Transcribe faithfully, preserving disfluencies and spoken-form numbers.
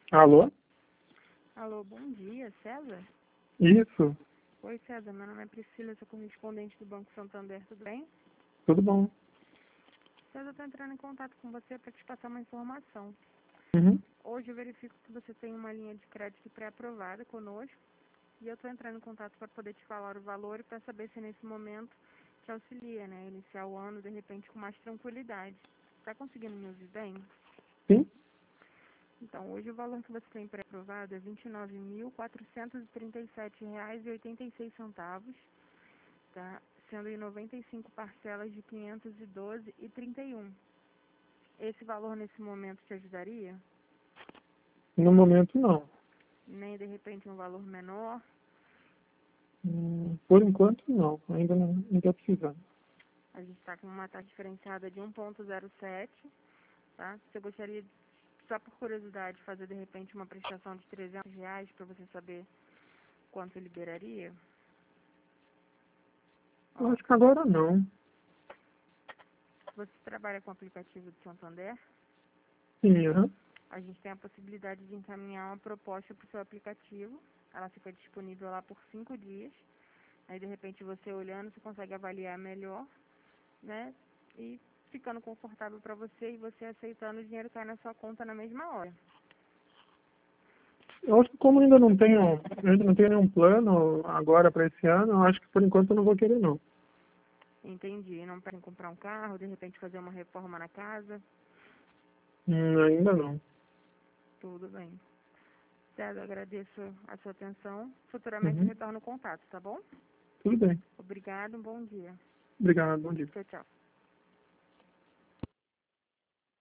Alô? Alô, bom dia, César? Isso, Oi, César, meu nome é Priscila, sou correspondente do Banco Santander, tudo bem? tudo bom. César, eu estou entrando em contato com você para te passar uma informação. Uhum. Hoje eu verifico que você tem uma linha de crédito pré-aprovada conosco e eu estou entrando em contato para poder te falar o valor e para saber se nesse momento te auxilia, né? Iniciar o ano, de repente, com mais tranquilidade. Está conseguindo me ouvir bem? Sim? Então, hoje o valor que você tem pré-aprovado é vinte e nove mil quatrocentos e trinta e sete reais e oitenta e seis centavos. Tá? Sendo em noventa e cinco parcelas de quinhentos e doze reais e trinta e um. Esse valor nesse momento te ajudaria? No momento, não. Nem de repente um valor menor? Hum, por enquanto, não. Ainda não estou precisando. A gente está com uma taxa diferenciada de um ponto zero sete, tá? Você gostaria, de, só por curiosidade, fazer de repente uma prestação de trezentos reais para você saber quanto liberaria? Eu Ó, acho que agora não. você trabalha com o aplicativo do Santander? Sim, aham. A gente tem a possibilidade de encaminhar uma proposta para o seu aplicativo. Ela fica disponível lá por cinco dias. Aí, de repente, você olhando, você consegue avaliar melhor, né? E ficando confortável para você e você aceitando, o dinheiro cai na sua conta na mesma hora. Eu acho que como ainda não tenho, ainda não tenho nenhum plano agora para esse ano, eu acho que por enquanto eu não vou querer, não. Entendi. Não pensam em comprar um carro, de repente fazer uma reforma na casa. Hum, ainda não. Tudo bem. César, agradeço a sua atenção. Futuramente eu Uhum. retorno o contato, tá bom? Tudo bem. Obrigado, um bom dia. Obrigado, bom dia. Tchau, tchau.